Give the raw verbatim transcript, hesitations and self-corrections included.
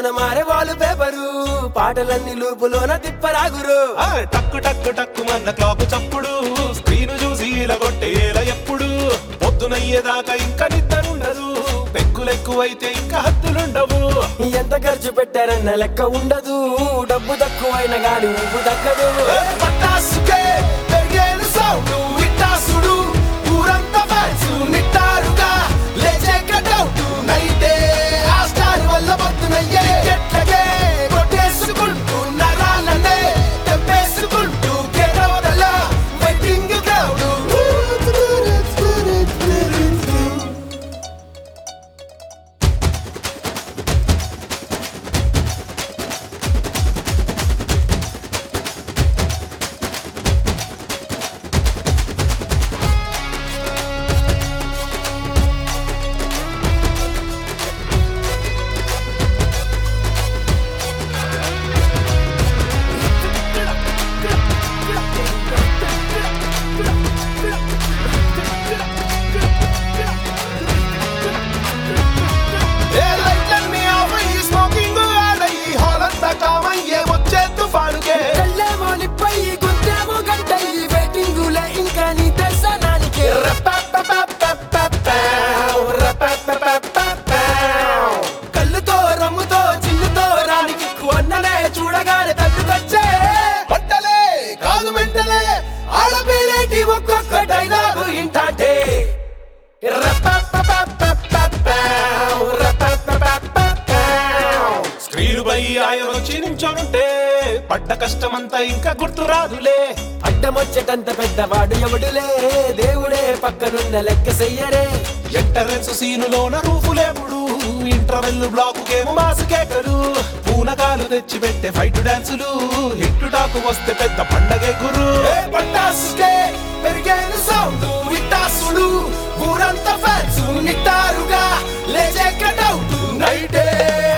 మారే వాళ్ళు పేపరు పాటలన్నీ లూపులోన తిప్పరాగురు టక్కు టక్కు టక్కు మన్న క్లాక్ చప్పుడు స్క్రీన్ చూసి ఇలా కొట్టేలా ఎప్పుడు పొద్దునయ్యేదాకా ఇంకా నిద్రుండదు పెక్కులెక్కువైతే ఇంకా హద్దులుండవు ఎంత ఖర్చు పెట్టారన్న లెక్క ఉండదు డబ్బు తక్కువైన గాని ఊపు దక్కదు పటాసుకే పెరిగేను సౌండ్ విట్టాసుడు ఊరంతా ఫ్యాన్స్ నిట్టారుగా లేచే కటౌట్ నైటే ఆ స్టార్ వల్ల పొద్దునయ్యే చెట్లకే కొట్టేసుకుంటూ నరాలనే తెప్పేసుకుంటూ కేరవదల వెయిటింగ్ క్రౌడ్ కళ్ళేమోనిపై గుండేమో గంటై వెయిటింగులే ఇంకా నీ దర్శనానికి కళ్ళుతో రమ్ముతో చిల్లుతో రానికి అన్ననే చూడగానే తట్టుకొచ్చే పంటలే కాదు మెంటలే ఆడపేరేటి ఒక్కొక్క డైలాగు ఇంటాటే స్క్రీన్ పై ఆయన వచ్చి నించోనుంటే పడ్డ కష్టమంతా ఇంకా గుర్తు రాదులే అడ్డమొచ్చటంత పెద్దవాడు ఎవడులే దేవుడే పక్కనున్న లెక్క చెయ్యరే ఎంటరెన్స్ సీనులోన రూపులేపుడు ఇంటర్వెల్ బ్లాక్ గేమ్ మాసుకేకరు పూనకాలు తెచ్చి పెట్టే ఫైట్ డాన్సులు హిట్టు టాకు వస్తే పెద్ద పండగే గురు పట్టాసుకే పెరిగేను సౌండ్ విట్టాసుడు ఊరంతా ఫ్యాన్స్ నిట్టారుగా లేచే కటౌట్ నైటే